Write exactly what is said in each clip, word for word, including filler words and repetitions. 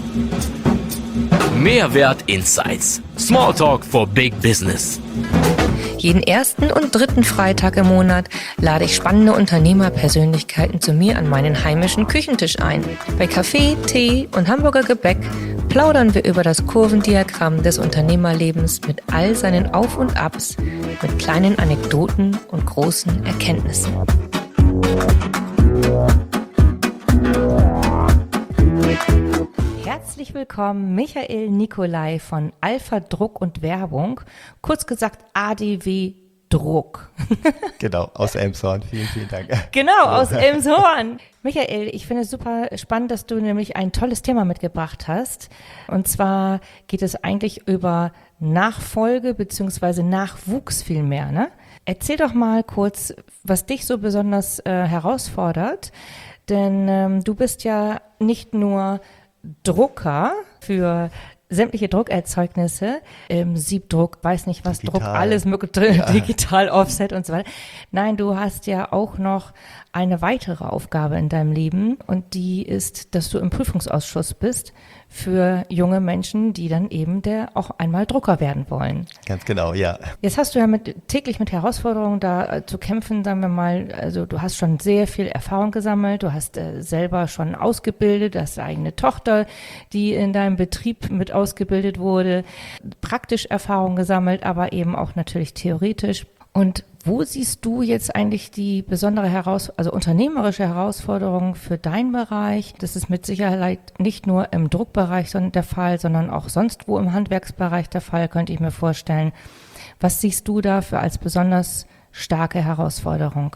Mehrwert Insights. Smalltalk for Big Business. Jeden ersten und dritten Freitag im Monat lade ich spannende Unternehmerpersönlichkeiten zu mir an meinen heimischen Küchentisch ein. Bei Kaffee, Tee und Hamburger Gebäck plaudern wir über das Kurvendiagramm des Unternehmerlebens mit all seinen Auf und Abs, mit kleinen Anekdoten und großen Erkenntnissen. Herzlich willkommen, Michael Nicolai von Alpha Druck und Werbung, kurz gesagt A D W Druck. Genau, aus Elmshorn. Vielen, vielen Dank. Genau, aus Elmshorn. Michael, ich finde es super spannend, dass du nämlich ein tolles Thema mitgebracht hast. Und zwar geht es eigentlich über Nachfolge bzw. Nachwuchs vielmehr, ne? Erzähl doch mal kurz, was dich so besonders äh, herausfordert. Denn ähm, du bist ja nicht nur Drucker für sämtliche Druckerzeugnisse, ähm, Siebdruck, weiß nicht was, digital. Druck, alles mögliche, Ja. digital, Offset und so weiter. Nein, du hast ja auch noch eine weitere Aufgabe in deinem Leben und die ist, dass du im Prüfungsausschuss bist für junge Menschen, die dann eben der auch einmal Drucker werden wollen. Ganz genau, ja. Jetzt hast du ja mit, täglich mit Herausforderungen da äh, zu kämpfen, sagen wir mal, also du hast schon sehr viel Erfahrung gesammelt, du hast äh, selber schon ausgebildet, du hast eine eigene Tochter, die in deinem Betrieb mit ausgebildet wurde, praktisch Erfahrung gesammelt, aber eben auch natürlich theoretisch. Und wo siehst du jetzt eigentlich die besondere Heraus, also unternehmerische Herausforderung für deinen Bereich? Das ist mit Sicherheit nicht nur im Druckbereich der Fall, sondern auch sonst wo im Handwerksbereich der Fall, könnte ich mir vorstellen. Was siehst du da für als besonders starke Herausforderung?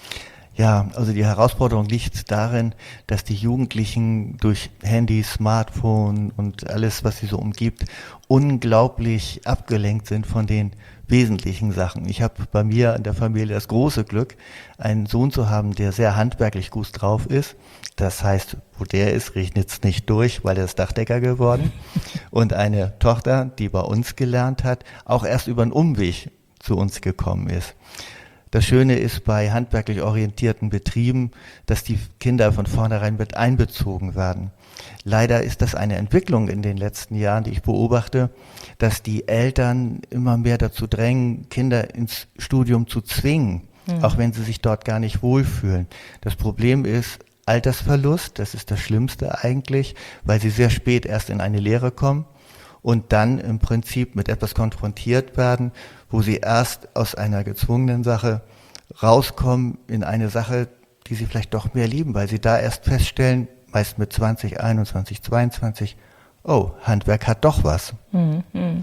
Ja, also die Herausforderung liegt darin, dass die Jugendlichen durch Handy, Smartphone und alles, was sie so umgibt, unglaublich abgelenkt sind von den wesentlichen Sachen. Ich habe bei mir in der Familie das große Glück, einen Sohn zu haben, der sehr handwerklich gut drauf ist. Das heißt, wo der ist, regnet es nicht durch, weil er ist Dachdecker geworden. Und eine Tochter, die bei uns gelernt hat, auch erst über einen Umweg zu uns gekommen ist. Das Schöne ist bei handwerklich orientierten Betrieben, dass die Kinder von vornherein mit einbezogen werden. Leider ist das eine Entwicklung in den letzten Jahren, die ich beobachte, dass die Eltern immer mehr dazu drängen, Kinder ins Studium zu zwingen, mhm. auch wenn sie sich dort gar nicht wohlfühlen. Das Problem ist Altersverlust, das ist das Schlimmste eigentlich, weil sie sehr spät erst in eine Lehre kommen und dann im Prinzip mit etwas konfrontiert werden, wo sie erst aus einer gezwungenen Sache rauskommen in eine Sache, die sie vielleicht doch mehr lieben, weil sie da erst feststellen, meist mit zwanzig, einundzwanzig, zweiundzwanzig, oh, Handwerk hat doch was. Mhm.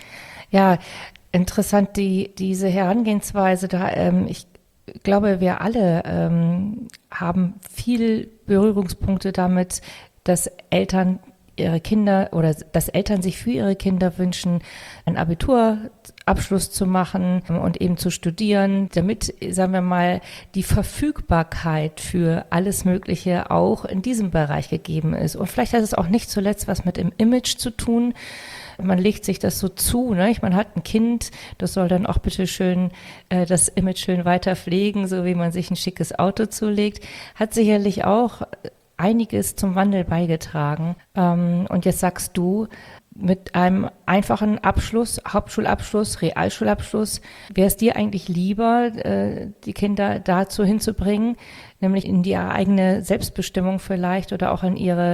Ja, interessant, die, diese Herangehensweise da, ähm, ich glaube, wir alle ähm, haben viel Berührungspunkte damit, dass Eltern ihre Kinder oder dass Eltern sich für ihre Kinder wünschen, einen Abiturabschluss zu machen und eben zu studieren, damit, sagen wir mal, die Verfügbarkeit für alles Mögliche auch in diesem Bereich gegeben ist. Und vielleicht hat es auch nicht zuletzt was mit dem Image zu tun. Man legt sich das so zu, ne? Man hat ein Kind, das soll dann auch bitte schön äh, das Image schön weiter pflegen, so wie man sich ein schickes Auto zulegt. Hat sicherlich auch einiges zum Wandel beigetragen. Ähm, und jetzt sagst du, mit einem einfachen Abschluss, Hauptschulabschluss, Realschulabschluss, wäre es dir eigentlich lieber, äh, die Kinder dazu hinzubringen, nämlich in die eigene Selbstbestimmung vielleicht oder auch in ihre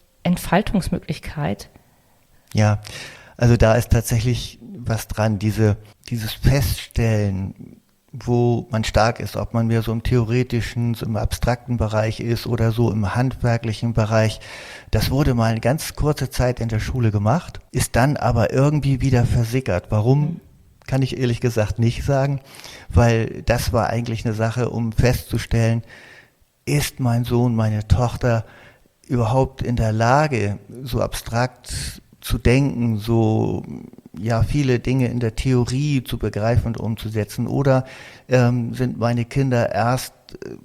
Entfaltungsmöglichkeit? Ja, also da ist tatsächlich was dran, diese, dieses Feststellen, wo man stark ist, ob man mehr so im theoretischen, so im abstrakten Bereich ist oder so im handwerklichen Bereich. Das wurde mal eine ganz kurze Zeit in der Schule gemacht, ist dann aber irgendwie wieder versickert. Warum, kann ich ehrlich gesagt nicht sagen, weil das war eigentlich eine Sache, um festzustellen, ist mein Sohn, meine Tochter überhaupt in der Lage, so abstrakt zu denken, so ja viele Dinge in der Theorie zu begreifen und umzusetzen, oder ähm, sind meine Kinder erst äh,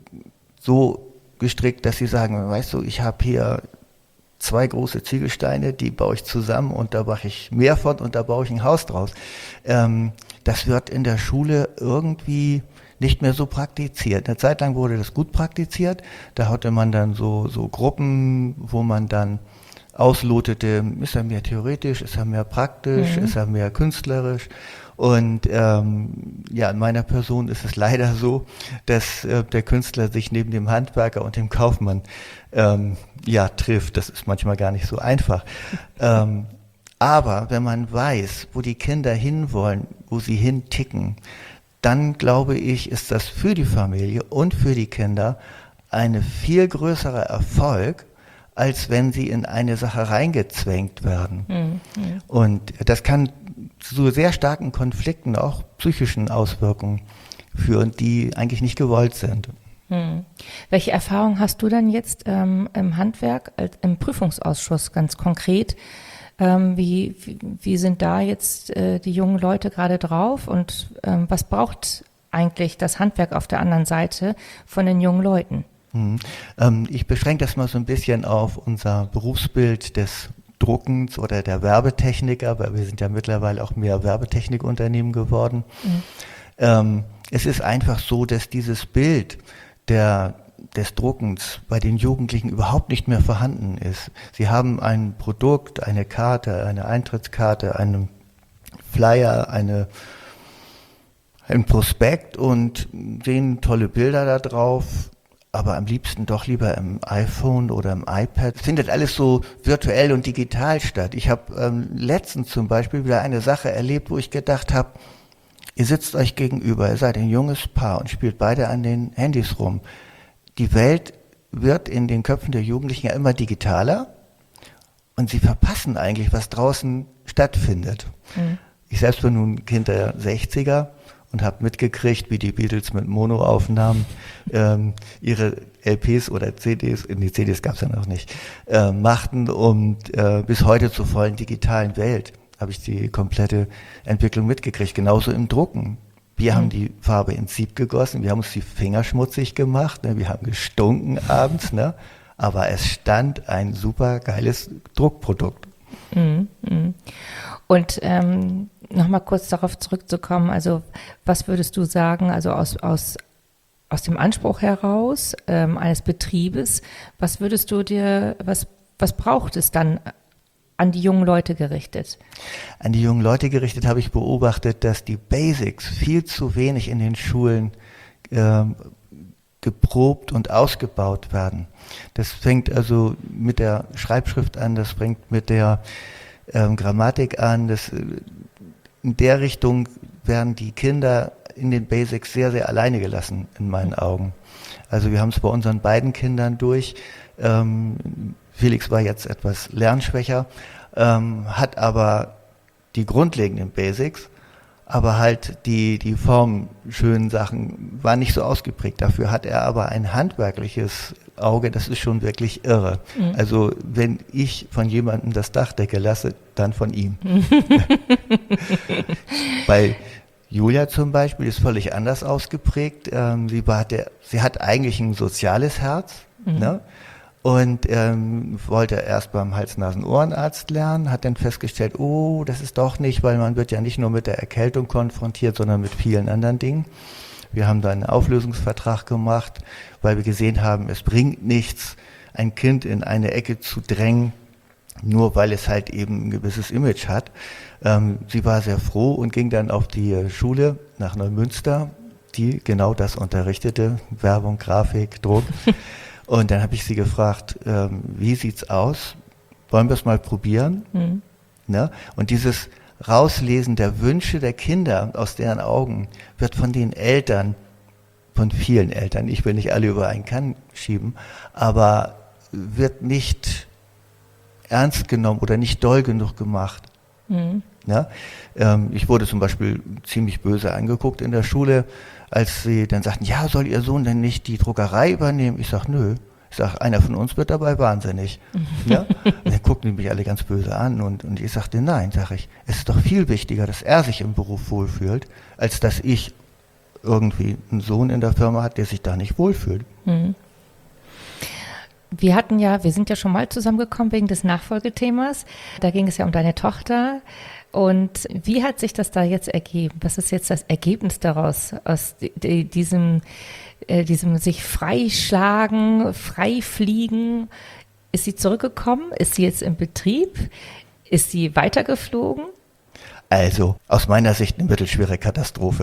so gestrickt, dass sie sagen, weißt du, ich habe hier zwei große Ziegelsteine, die baue ich zusammen und da mache ich mehr von und da baue ich ein Haus draus. Ähm, das wird in der Schule irgendwie nicht mehr so praktiziert. Eine Zeit lang wurde das gut praktiziert, da hatte man dann so, so Gruppen, wo man dann auslotete, ist er mehr theoretisch, ist er mehr praktisch, Mhm. ist er mehr künstlerisch. Und ähm, ja, in meiner Person ist es leider so, dass äh, der Künstler sich neben dem Handwerker und dem Kaufmann ähm, ja trifft. Das ist manchmal gar nicht so einfach. ähm, aber wenn man weiß, wo die Kinder hinwollen, wo sie hinticken, dann glaube ich, ist das für die Familie und für die Kinder ein viel größerer Erfolg, als wenn sie in eine Sache reingezwängt werden. Mhm. Und das kann zu sehr starken Konflikten, auch psychischen Auswirkungen führen, die eigentlich nicht gewollt sind. Hm. Welche Erfahrung hast du denn jetzt ähm, im Handwerk, als, im Prüfungsausschuss ganz konkret? Ähm, wie, wie, wie sind da jetzt äh, die jungen Leute gerade drauf und ähm, was braucht eigentlich das Handwerk auf der anderen Seite von den jungen Leuten? Mhm. Ähm, ich beschränke das mal so ein bisschen auf unser Berufsbild des Druckens oder der Werbetechniker, weil wir sind ja mittlerweile auch mehr Werbetechnikunternehmen geworden. Mhm. Ähm, es ist einfach so, dass dieses Bild der, des Druckens bei den Jugendlichen überhaupt nicht mehr vorhanden ist. Sie haben ein Produkt, eine Karte, eine Eintrittskarte, einen Flyer, eine, ein Prospekt und sehen tolle Bilder da drauf, aber am liebsten doch lieber im iPhone oder im iPad. Es findet alles so virtuell und digital statt. Ich habe ähm, letztens zum Beispiel wieder eine Sache erlebt, wo ich gedacht habe, ihr sitzt euch gegenüber, ihr seid ein junges Paar und spielt beide an den Handys rum. Die Welt wird in den Köpfen der Jugendlichen ja immer digitaler und sie verpassen eigentlich, was draußen stattfindet. Mhm. Ich selbst bin nun Kind der sechziger und habe mitgekriegt, wie die Beatles mit Monoaufnahmen ähm, ihre L Ps oder C Ds, die C Ds gab es ja noch nicht, äh, machten und äh, bis heute zur vollen digitalen Welt habe ich die komplette Entwicklung mitgekriegt. Genauso im Drucken. Wir mhm. haben die Farbe ins Sieb gegossen, wir haben uns die Finger schmutzig gemacht, ne, wir haben gestunken abends, ne, aber es stand ein super geiles Druckprodukt. Mhm. Und ähm, nochmal kurz darauf zurückzukommen, also was würdest du sagen, also aus, aus, aus dem Anspruch heraus ähm, eines Betriebes, was würdest du dir, was, was braucht es dann an die jungen Leute gerichtet? An die jungen Leute gerichtet habe ich beobachtet, dass die Basics viel zu wenig in den Schulen ähm, geprobt und ausgebaut werden. Das fängt also mit der Schreibschrift an, das fängt mit der ähm, Grammatik an, das, in der Richtung werden die Kinder in den Basics sehr, sehr alleine gelassen, in meinen Augen. Also wir haben es bei unseren beiden Kindern durch. Ähm, Felix war jetzt etwas lernschwächer, ähm, hat aber die grundlegenden Basics, aber halt die, die formschönen Sachen waren nicht so ausgeprägt. Dafür hat er aber ein handwerkliches Auge, das ist schon wirklich irre. Mhm. Also wenn ich von jemandem das Dach decke lasse, dann von ihm. Bei Julia zum Beispiel ist völlig anders ausgeprägt. Ähm, sie, war der, sie hat eigentlich ein soziales Herz, mhm. ne? Und ähm, wollte erst beim Hals-Nasen-Ohrenarzt lernen, hat dann festgestellt, oh, das ist doch nicht, weil man wird ja nicht nur mit der Erkältung konfrontiert, sondern mit vielen anderen Dingen. Wir haben da einen Auflösungsvertrag gemacht, weil wir gesehen haben, es bringt nichts, ein Kind in eine Ecke zu drängen, nur weil es halt eben ein gewisses Image hat. Ähm, sie war sehr froh und ging dann auf die Schule nach Neumünster, die genau das unterrichtete, Werbung, Grafik, Druck. Und dann habe ich sie gefragt, ähm, wie sieht's aus? Wollen wir es mal probieren? Mhm. Ne? Und dieses Rauslesen der Wünsche der Kinder aus deren Augen wird von den Eltern, von vielen Eltern, ich will nicht alle über einen Kamm schieben, aber wird nicht ernst genommen oder nicht doll genug gemacht. Mhm. Ne? Ähm, ich wurde zum Beispiel ziemlich böse angeguckt in der Schule, als sie dann sagten, ja, soll Ihr Sohn denn nicht die Druckerei übernehmen? Ich sage, nö. Ich sage, einer von uns wird dabei wahnsinnig. Ja? Und dann guckten die mich alle ganz böse an und, und ich sagte, nein, sage ich, es ist doch viel wichtiger, dass er sich im Beruf wohlfühlt, als dass ich irgendwie einen Sohn in der Firma hat, der sich da nicht wohlfühlt. Mhm. Wir hatten ja, wir sind ja schon mal zusammengekommen wegen des Nachfolgethemas. Da ging es ja um deine Tochter. Und wie hat sich das da jetzt ergeben? Was ist jetzt das Ergebnis daraus, aus diesem, äh, diesem sich freischlagen, freifliegen Ist sie zurückgekommen? Ist sie jetzt im Betrieb? Ist sie weitergeflogen? Also, aus meiner Sicht eine mittelschwere Katastrophe.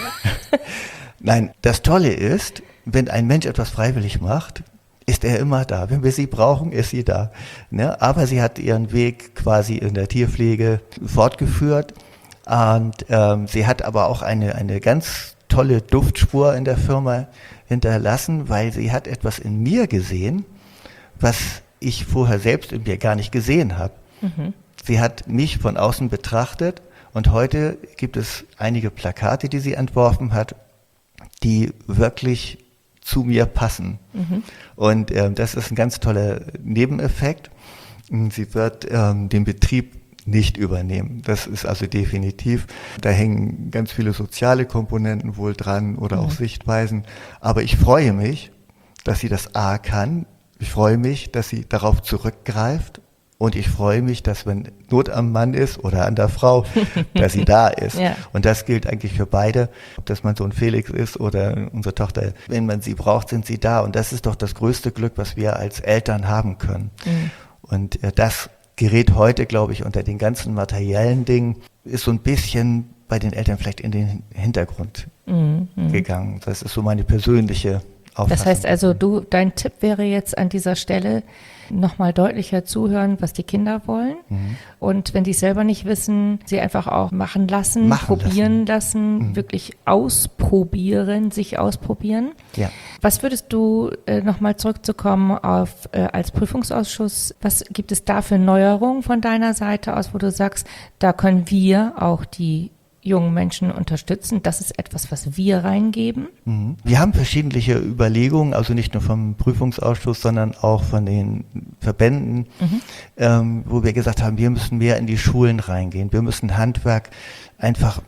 Nein, das Tolle ist, wenn ein Mensch etwas freiwillig macht, ist er immer da. Wenn wir sie brauchen, ist sie da. Ne? Aber sie hat ihren Weg quasi in der Tierpflege fortgeführt und ähm, sie hat aber auch eine, eine ganz tolle Duftspur in der Firma hinterlassen, weil sie hat etwas in mir gesehen, was ich vorher selbst in mir gar nicht gesehen habe. Mhm. Sie hat mich von außen betrachtet und heute gibt es einige Plakate, die sie entworfen hat, die wirklich zu mir passen. Mhm. Und ähm, das ist ein ganz toller Nebeneffekt. Sie wird ähm, den Betrieb nicht übernehmen. Das ist also definitiv, da hängen ganz viele soziale Komponenten wohl dran oder mhm. auch Sichtweisen. Aber ich freue mich, dass sie das A kann. Ich freue mich, dass sie darauf zurückgreift. Und ich freue mich, dass wenn Not am Mann ist oder an der Frau, dass sie da ist. Ja. Und das gilt eigentlich für beide, ob das mein Sohn Felix ist oder unsere Tochter. Wenn man sie braucht, sind sie da. Und das ist doch das größte Glück, was wir als Eltern haben können. Mhm. Und äh, das gerät heute, glaube ich, unter den ganzen materiellen Dingen, ist so ein bisschen bei den Eltern vielleicht in den Hintergrund mhm. gegangen. Das ist so meine persönliche Auffassung. Das heißt also, du, dein Tipp wäre jetzt an dieser Stelle, nochmal deutlicher zuhören, was die Kinder wollen. Mhm. Und wenn die es selber nicht wissen, sie einfach auch machen lassen, machen probieren lassen, lassen mhm. wirklich ausprobieren, sich ausprobieren. Ja. Was würdest du, äh, nochmal zurückzukommen auf äh, als Prüfungsausschuss, was gibt es da für Neuerungen von deiner Seite aus, wo du sagst, da können wir auch die jungen Menschen unterstützen. Das ist etwas, was wir reingeben. Wir haben verschiedene Überlegungen, also nicht nur vom Prüfungsausschuss, sondern auch von den Verbänden, mhm. ähm, wo wir gesagt haben, wir müssen mehr in die Schulen reingehen. Wir müssen Handwerk einfach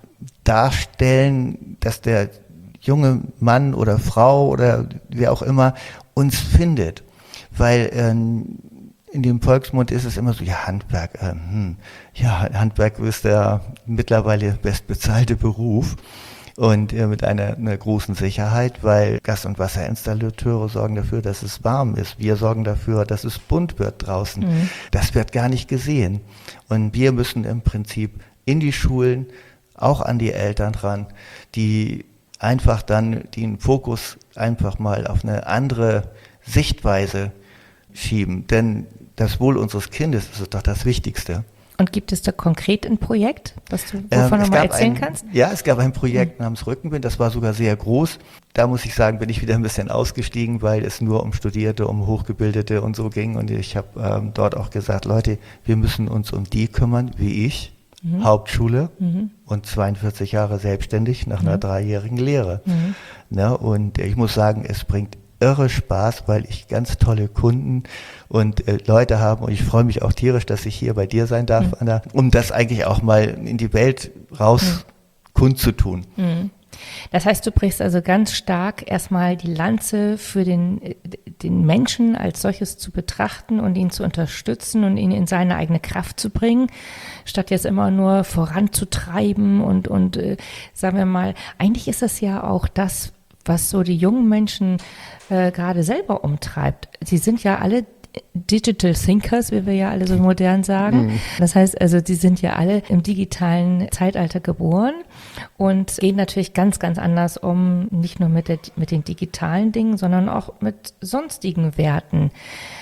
darstellen, dass der junge Mann oder Frau oder wer auch immer uns findet. Weil ähm, in dem Volksmund ist es immer so, ja, Handwerk, äh, hm, ja, Handwerk ist der mittlerweile bestbezahlte Beruf und äh, mit einer, einer großen Sicherheit, weil Gas- und Wasserinstallateure sorgen dafür, dass es warm ist. Wir sorgen dafür, dass es bunt wird draußen. Mhm. Das wird gar nicht gesehen. Und wir müssen im Prinzip in die Schulen, auch an die Eltern ran, die einfach dann den Fokus einfach mal auf eine andere Sichtweise schieben. Denn das Wohl unseres Kindes ist doch das Wichtigste. Und gibt es da konkret ein Projekt, was du wovon ähm, du mal erzählen ein, kannst? Ja, es gab ein Projekt mhm. namens Rückenwind, das war sogar sehr groß. Da muss ich sagen, bin ich wieder ein bisschen ausgestiegen, weil es nur um Studierte, um Hochgebildete und so ging. Und ich habe ähm, dort auch gesagt, Leute, wir müssen uns um die kümmern, wie ich, mhm. Hauptschule mhm. und zweiundvierzig Jahre selbstständig nach mhm. einer dreijährigen Lehre. Mhm. Na, und ich muss sagen, es bringt irre Spaß, weil ich ganz tolle Kunden und äh, Leute habe und ich freue mich auch tierisch, dass ich hier bei dir sein darf, mhm. Anna, um das eigentlich auch mal in die Welt raus mhm. kundzutun. Mhm. Das heißt, du brichst also ganz stark erstmal die Lanze für den, den Menschen als solches zu betrachten und ihn zu unterstützen und ihn in seine eigene Kraft zu bringen, statt jetzt immer nur voranzutreiben und, und äh, sagen wir mal, eigentlich ist das ja auch das, was so die jungen Menschen äh, gerade selber umtreibt. Sie sind ja alle Digital Thinkers, wie wir ja alle so modern sagen. Mhm. Das heißt also, die sind ja alle im digitalen Zeitalter geboren und gehen natürlich ganz, ganz anders um, nicht nur mit, der, mit den digitalen Dingen, sondern auch mit sonstigen Werten.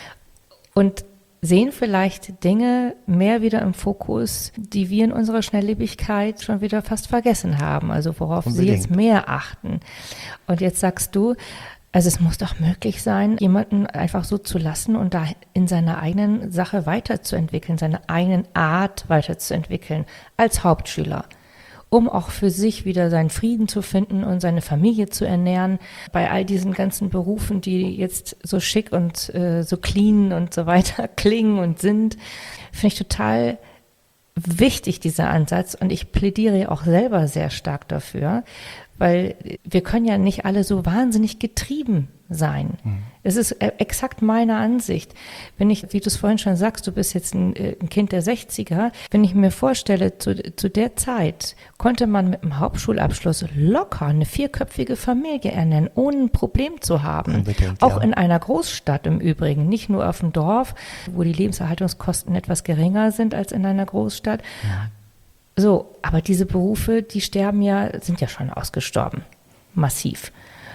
Und sehen vielleicht Dinge mehr wieder im Fokus, die wir in unserer Schnelllebigkeit schon wieder fast vergessen haben, also worauf Unbedingt. Sie jetzt mehr achten. Und jetzt sagst du, also es muss doch möglich sein, jemanden einfach so zu lassen und da in seiner eigenen Sache weiterzuentwickeln, seine eigenen Art weiterzuentwickeln als Hauptschüler, um auch für sich wieder seinen Frieden zu finden und seine Familie zu ernähren. Bei all diesen ganzen Berufen, die jetzt so schick und äh, so clean und so weiter klingen und sind, finde ich total wichtig, dieser Ansatz. Und ich plädiere auch selber sehr stark dafür, weil wir können ja nicht alle so wahnsinnig getrieben sein. Mhm. Es ist äh, exakt meine Ansicht. Wenn ich, wie du es vorhin schon sagst, du bist jetzt ein, äh, ein Kind der sechziger, wenn ich mir vorstelle, zu, zu der Zeit konnte man mit einem Hauptschulabschluss locker eine vierköpfige Familie ernähren, ohne ein Problem zu haben. Unbedingt, Auch ja. in einer Großstadt im Übrigen, nicht nur auf dem Dorf, wo die Lebenserhaltungskosten etwas geringer sind als in einer Großstadt. Ja. So, aber diese Berufe, die sterben ja, sind ja schon ausgestorben. Massiv.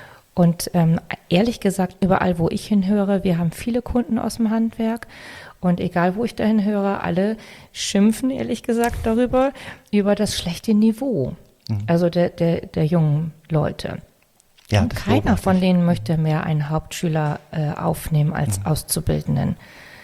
Und ähm, ehrlich gesagt, überall, wo ich hinhöre, wir haben viele Kunden aus dem Handwerk und egal, wo ich dahin höre, alle schimpfen, ehrlich gesagt, darüber, über das schlechte Niveau, mhm. also der, der, der jungen Leute. Ja, und keiner von denen möchte mehr einen Hauptschüler äh, aufnehmen als mhm. Auszubildenden.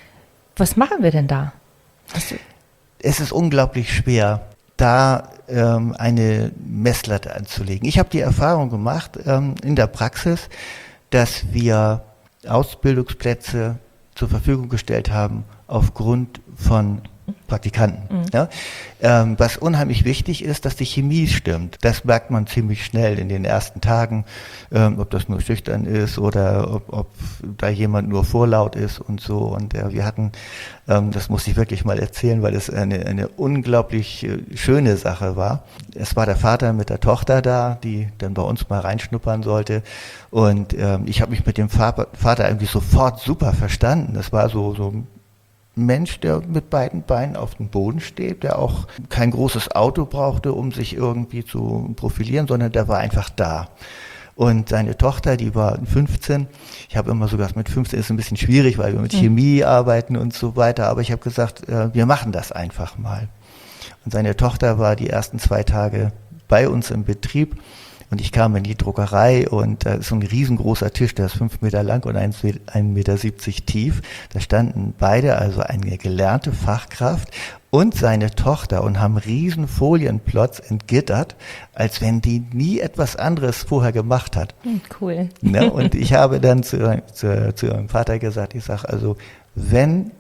Was machen wir denn da? Hast du es ist unglaublich schwer, da ähm, eine Messlatte anzulegen. Ich habe die Erfahrung gemacht ähm, in der Praxis, dass wir Ausbildungsplätze zur Verfügung gestellt haben aufgrund von Praktikanten. Mhm. Ja? Ähm, was unheimlich wichtig ist, dass die Chemie stimmt. Das merkt man ziemlich schnell in den ersten Tagen, ähm, ob das nur schüchtern ist oder ob, ob da jemand nur vorlaut ist und so. Und äh, wir hatten, ähm, das muss ich wirklich mal erzählen, weil es eine, eine unglaublich äh, schöne Sache war. Es war der Vater mit der Tochter da, die dann bei uns mal reinschnuppern sollte. Und ähm, ich habe mich mit dem Vater, Vater irgendwie sofort super verstanden. Das war so, so Mensch, der mit beiden Beinen auf dem Boden steht, der auch kein großes Auto brauchte, um sich irgendwie zu profilieren, sondern der war einfach da. Und seine Tochter, die war fünfzehn, ich habe immer so gesagt, mit fünfzehn ist es ein bisschen schwierig, weil wir mit Chemie arbeiten und so weiter, aber ich habe gesagt, äh, wir machen das einfach mal. Und seine Tochter war die ersten zwei Tage bei uns im Betrieb. Und ich kam in die Druckerei und da ist so ein riesengroßer Tisch, der ist fünf Meter lang und ein Meter siebzig tief. Da standen beide, also eine gelernte Fachkraft und seine Tochter und haben riesen Folienplots entgittert, als wenn die nie etwas anderes vorher gemacht hat. Cool. Ja, und ich habe dann zu, zu, zu ihrem Vater gesagt, ich sage also, wenn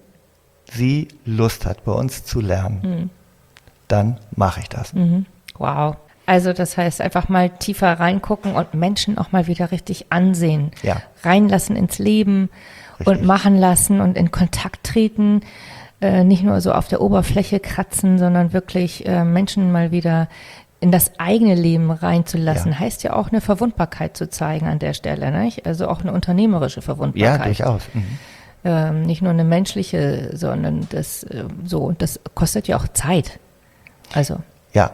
sie Lust hat, bei uns zu lernen, mhm. dann mache ich das. Mhm. Wow. Also das heißt, einfach mal tiefer reingucken und Menschen auch mal wieder richtig ansehen. Ja. Reinlassen ins Leben richtig. Und machen lassen und in Kontakt treten. Äh, nicht nur so auf der Oberfläche kratzen, sondern wirklich äh, Menschen mal wieder in das eigene Leben reinzulassen. Ja. Heißt ja auch eine Verwundbarkeit zu zeigen an der Stelle, nicht? Also auch eine unternehmerische Verwundbarkeit. Ja, durchaus. Mhm. Ähm, nicht nur eine menschliche, sondern das äh, so, das kostet ja auch Zeit. Also ja.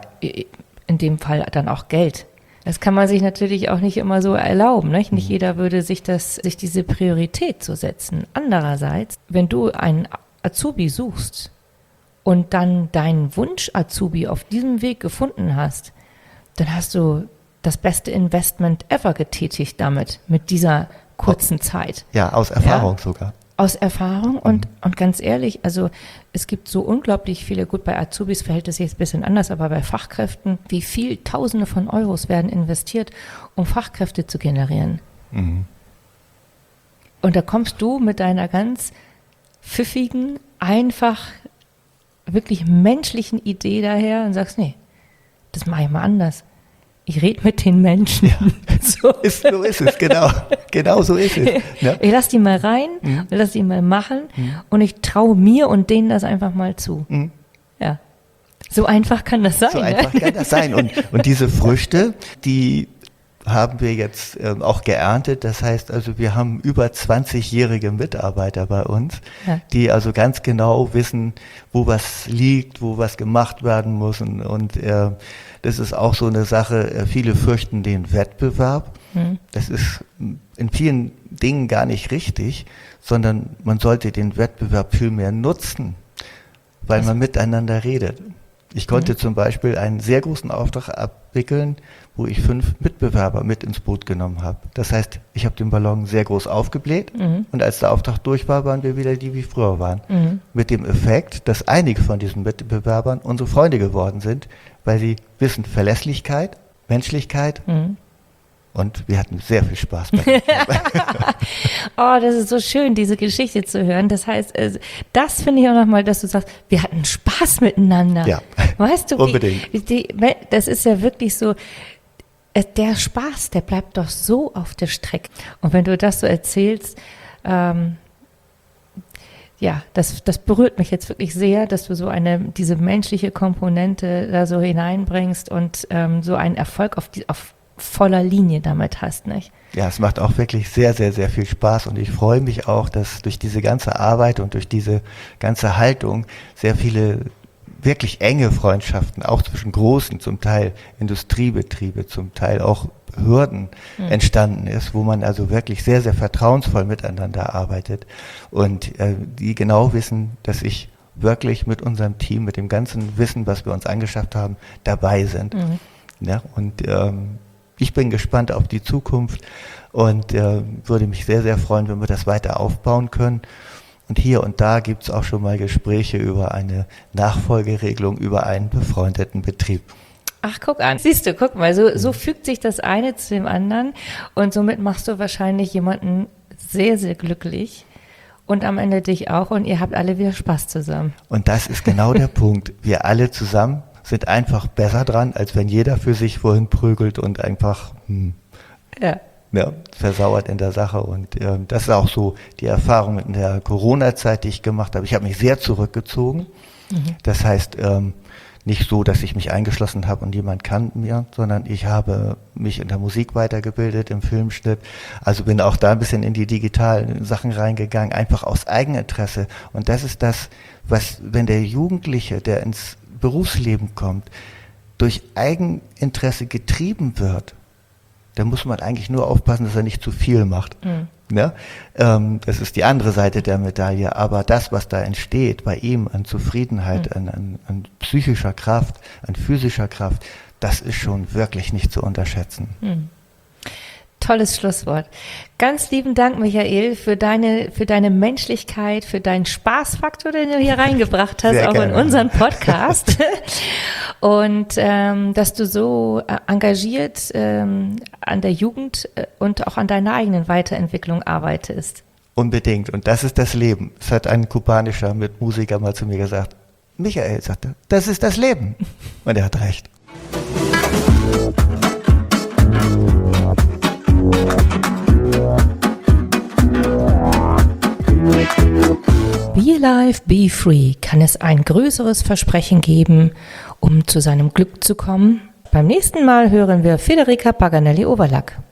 in dem Fall dann auch Geld. Das kann man sich natürlich auch nicht immer so erlauben. Nicht, nicht jeder würde sich das, sich diese Priorität zu setzen. Andererseits, wenn du einen Azubi suchst und dann deinen Wunsch-Azubi auf diesem Weg gefunden hast, dann hast du das beste Investment ever getätigt damit, mit dieser kurzen Zeit. Ja, aus Erfahrung ja? sogar. Aus Erfahrung und, mhm. und ganz ehrlich, also es gibt so unglaublich viele, gut, bei Azubis verhält es sich jetzt ein bisschen anders, aber bei Fachkräften, wie viel Tausende von Euros werden investiert, um Fachkräfte zu generieren. Mhm. Und da kommst du mit deiner ganz pfiffigen, einfach, wirklich menschlichen Idee daher und sagst, nee, das mache ich mal anders. Ich rede mit den Menschen. Ja. So. Ist, so ist es, genau. Genau so ist es. Ne? Ich lasse die mal rein, mhm. lasse die mal machen mhm. und ich traue mir und denen das einfach mal zu. Mhm. Ja. So einfach kann das sein. So einfach ne? kann das sein. Und, und diese Früchte, die haben wir jetzt ähm, auch geerntet. Das heißt also, wir haben über zwanzigjährige Mitarbeiter bei uns, ja. die also ganz genau wissen, wo was liegt, wo was gemacht werden muss. Und, und äh, das ist auch so eine Sache, äh, viele fürchten den Wettbewerb. Mhm. Das ist in vielen Dingen gar nicht richtig, sondern man sollte den Wettbewerb viel mehr nutzen, weil was? man miteinander redet. Ich konnte mhm. zum Beispiel einen sehr großen Auftrag abwickeln, wo ich fünf Mitbewerber mit ins Boot genommen habe. Das heißt, ich habe den Ballon sehr groß aufgebläht mhm. und als der Auftrag durch war, waren wir wieder die, wie früher waren. Mhm. Mit dem Effekt, dass einige von diesen Mitbewerbern unsere Freunde geworden sind, weil sie wissen Verlässlichkeit, Menschlichkeit mhm. und wir hatten sehr viel Spaß bei dem Oh, das ist so schön, diese Geschichte zu hören. Das heißt, das finde ich auch nochmal, dass du sagst, wir hatten Spaß miteinander. Ja, weißt du, unbedingt. Wie, die, das ist ja wirklich so, äh, der Spaß, der bleibt doch so auf der Strecke. Und wenn du das so erzählst, ähm, ja, das, das berührt mich jetzt wirklich sehr, dass du so eine, diese menschliche Komponente da so hineinbringst und ähm, so einen Erfolg auf, die, auf voller Linie damit hast, nicht? Ja, es macht auch wirklich sehr, sehr, sehr viel Spaß und ich freue mich auch, dass durch diese ganze Arbeit und durch diese ganze Haltung sehr viele wirklich enge Freundschaften, auch zwischen großen, zum Teil Industriebetriebe, zum Teil auch Behörden mhm. entstanden ist, wo man also wirklich sehr, sehr vertrauensvoll miteinander arbeitet und äh, die genau wissen, dass ich wirklich mit unserem Team, mit dem ganzen Wissen, was wir uns angeschafft haben, dabei sind. Mhm. Ja, und ähm, ich bin gespannt auf die Zukunft und äh, würde mich sehr, sehr freuen, wenn wir das weiter aufbauen können. Und hier und da gibt es auch schon mal Gespräche über eine Nachfolgeregelung, über einen befreundeten Betrieb. Ach, guck an. Siehst du, guck mal, so, so fügt sich das eine zu dem anderen und somit machst du wahrscheinlich jemanden sehr, sehr glücklich und am Ende dich auch und ihr habt alle wieder Spaß zusammen. Und das ist genau der Punkt. Wir alle zusammen sind einfach besser dran, als wenn jeder für sich vorhin prügelt und einfach hm, ja. Ja, versauert in der Sache. Und äh, das ist auch so die Erfahrung in der Corona-Zeit, die ich gemacht habe. Ich habe mich sehr zurückgezogen. Mhm. Das heißt, ähm, nicht so, dass ich mich eingeschlossen habe und jemand kann mir, sondern ich habe mich in der Musik weitergebildet, im Filmschnitt. Also bin auch da ein bisschen in die digitalen Sachen reingegangen, einfach aus Eigeninteresse. Und das ist das, was, wenn der Jugendliche, der ins Berufsleben kommt, durch Eigeninteresse getrieben wird, da muss man eigentlich nur aufpassen, dass er nicht zu viel macht. Mhm. Ja? Ähm, das ist die andere Seite der Medaille. Aber das, was da entsteht bei ihm an Zufriedenheit, mhm. an, an, an psychischer Kraft, an physischer Kraft, das ist schon wirklich nicht zu unterschätzen. Mhm. Tolles Schlusswort. Ganz lieben Dank, Michael, für deine, für deine Menschlichkeit, für deinen Spaßfaktor, den du hier reingebracht hast, Sehr auch gerne. in unseren Podcast. Und ähm, dass du so äh, engagiert ähm, an der Jugend äh, und auch an deiner eigenen Weiterentwicklung arbeitest. Unbedingt. Und das ist das Leben. Es hat ein kubanischer Mitmusiker mal zu mir gesagt, Michael, sagte, das ist das Leben. Und er hat recht. Be alive, be free. Kann es ein größeres Versprechen geben, um zu seinem Glück zu kommen? Beim nächsten Mal hören wir Federica Paganelli-Overlack.